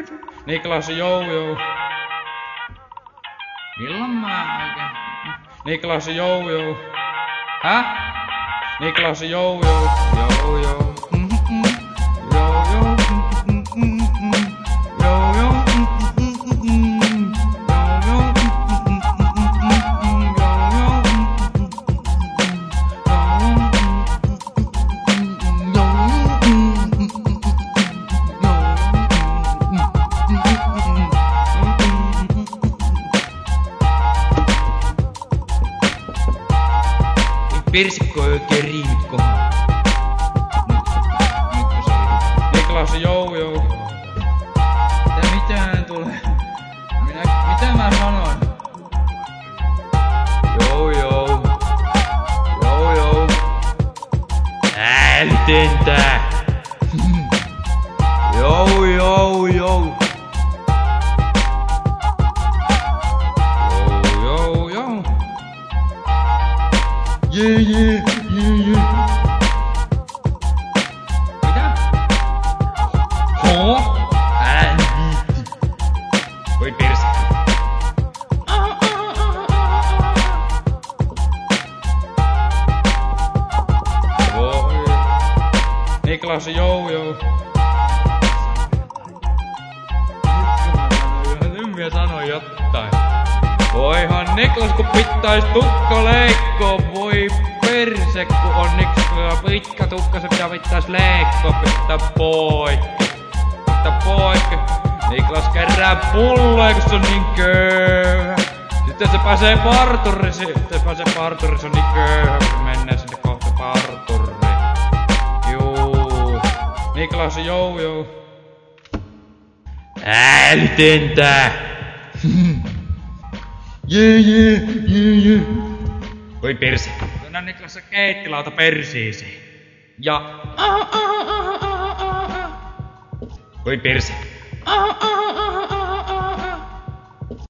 Niklas jou. Milloin mä oikein? Niklas jou. Häh? Niklas jou. Persikko on oikein riimit kohdalla. Nytkö se oli? Niklas jou. Mitään tulee? Mitä mä sanoin? Jou. Älytöntä! Jou. Yeah. Mitä? Älä viitti. Voi perse. Voi. Niklas jou. Nyt mä sanoin jotain. Voihan Niklas kun pittais tukka leikkoa, voi perse kun on Niklas pitkä tukka, se pittais leikkoa, pitää poikki. Niklas kerää pulloja, kun se on niin köyhä. Sitten se pääsee parturiin, se on niin köyhä, kun menee sinne kohta parturiin. Juu. Niklas jou. Älytöntä! Yeah. Voi perse. Tänä Niklas keittilauta persiisi. Ja... Voi perse.